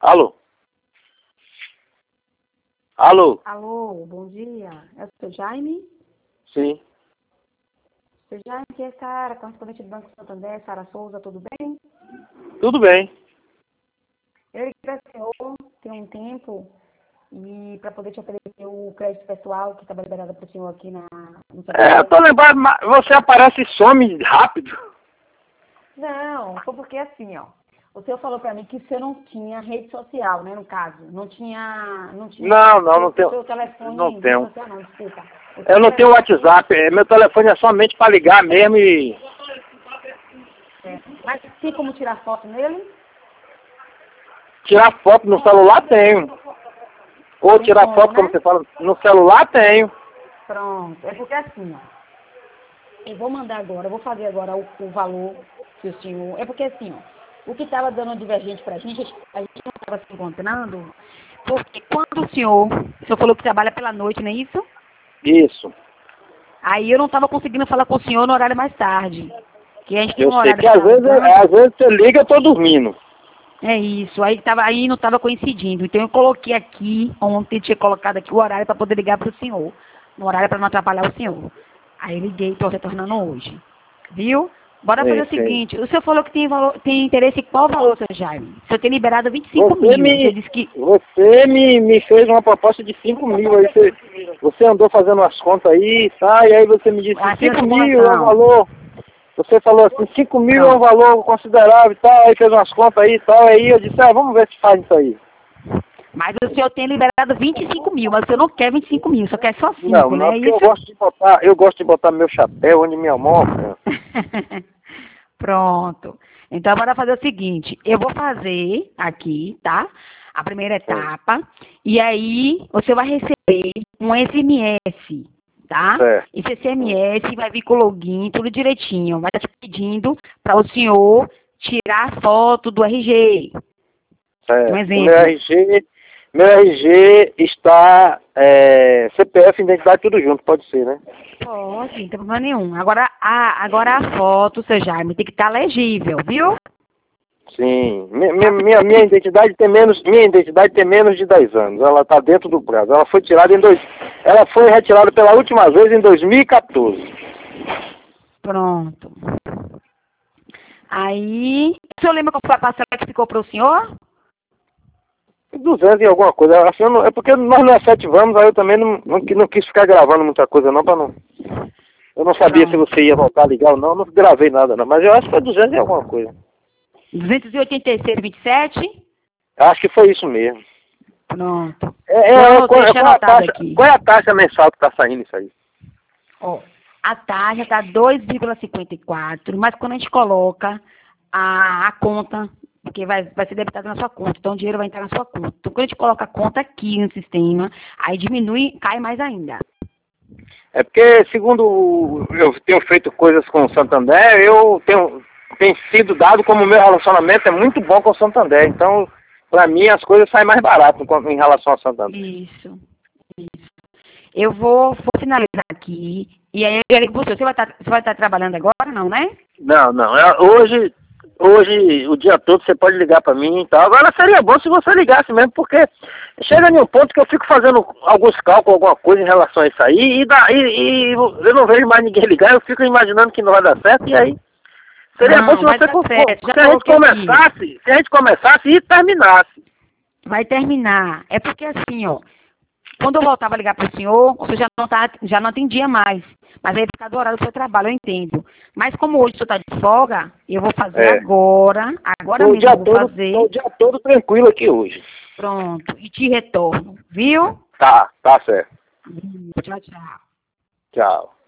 Alô? Alô? Alô, bom dia. É o seu Jaime? Sim. Seu Jaime, que é Sara, correspondente do Banco Santander, Sara Souza, tudo bem? Tudo bem. Eu liguei para o senhor tem um tempo e para poder te oferecer o crédito pessoal que estava liberado para o senhor aqui no Eu Santander. tô lembrando, mas você aparece e some rápido. Não, foi porque assim, ó. O senhor falou para mim que o senhor não tinha rede social, né, no caso. Não tinha Não tenho. seu telefone Não em rede tenho. social, não, desculpa. O Eu seu não tenho telefone, WhatsApp. Meu telefone é somente para ligar mesmo e mas tem como tirar foto nele? tirar foto no celular tenho. Ou Tem tirar como, foto, como né? você fala, no celular tenho. Pronto. É porque assim, ó. Eu vou mandar agora, eu vou fazer agora o valor que o senhor... É porque assim, ó, o que estava dando divergente para a gente não estava se encontrando, porque quando o senhor falou que trabalha pela noite, não é isso? Isso. Aí eu não estava conseguindo falar com o senhor no horário mais tarde. Que a gente tem Eu um sei horário que às para vezes, banco. você liga, eu tô dormindo. É isso, aí não estava coincidindo. Então eu coloquei aqui, ontem tinha colocado aqui o horário para poder ligar para o senhor. No horário para não atrapalhar o senhor. Aí eu liguei, estou retornando hoje. Viu? Bora fazer Sim, o sim. seguinte, o senhor falou que tem interesse em qual valor, seu Jaime? O senhor tem liberado 25 Você mil. Você me, disse que... me fez uma proposta de 5 mil. Aí você andou fazendo as contas aí, tá? E aí você me disse Ah, tem a 5 mil é um simulação. valor. Você falou assim, 5 mil é um Pronto. valor considerável e tal. Aí fez umas contas aí e tal. Aí eu disse, vamos ver se faz isso aí. Mas o senhor tem liberado 25 mil, mas o senhor não quer 25 mil, só quer só Não, 5, não, né? É porque isso? eu gosto de botar meu chapéu onde minha mão. Pronto. Então, bora fazer o seguinte. Eu vou fazer aqui, tá? A primeira Sim, etapa. E aí, você vai receber um SMS, tá? certo. Esse SMS vai vir com o login, tudo direitinho. Vai estar te pedindo para o senhor tirar a foto do RG. Um Certo. exemplo. Meu RG está CPF, identidade, tudo junto, pode ser, né? Pode, não tem problema nenhum. Agora a foto, seu Jaime, tem que estar legível, viu? Sim. Tá? Minha identidade tem menos de 10 anos. Ela está dentro do prazo. Ela foi retirada pela última vez em 2014. Pronto. Aí, o senhor lembra qual foi a parcela que ficou para o senhor? 200 e alguma coisa. Assim, é porque nós não efetivamos, aí eu também não quis ficar gravando muita coisa não, para não. Eu não sabia se Pronto. você ia voltar a ligar ou não, não gravei nada não, mas eu acho que foi 200 e alguma coisa. 286,27? Acho que foi isso mesmo. Pronto. Pronto, deixa anotado aqui. Qual é a taxa mensal que está saindo isso aí? Ó, a taxa está 2,54, mas quando a gente coloca a conta, porque vai ser debitado na sua conta, então o dinheiro vai entrar na sua conta. Então, quando a gente coloca a conta aqui no sistema, aí diminui, cai mais ainda. É porque, segundo eu tenho feito coisas com o Santander, tem sido dado como o meu relacionamento é muito bom com o Santander. Então, para mim, as coisas saem mais barato em relação ao Santander. Isso. Eu vou finalizar aqui. E aí eu ligo você. Você vai estar trabalhando agora, não, né? Não. Hoje, o dia todo, você pode ligar para mim e tal. Agora, seria bom se você ligasse mesmo, porque chega em um ponto que eu fico fazendo alguns cálculos, alguma coisa em relação a isso aí, e eu não vejo mais ninguém ligar, eu fico imaginando que não vai dar certo, e aí seria bom Não, se vai você dar certo. Já se a gente coloquei aqui. começasse e terminasse. Vai terminar. É porque assim, ó. Quando eu voltava a ligar para o senhor, o senhor já não atendia mais. Mas aí por causa do horário do seu trabalho, eu entendo. Mas como hoje o senhor está de folga, eu vou fazer É. agora mesmo eu vou fazer. Tô o dia todo tranquilo aqui hoje. Pronto. E te retorno. Viu? Tá certo. Tchau, tchau. Tchau.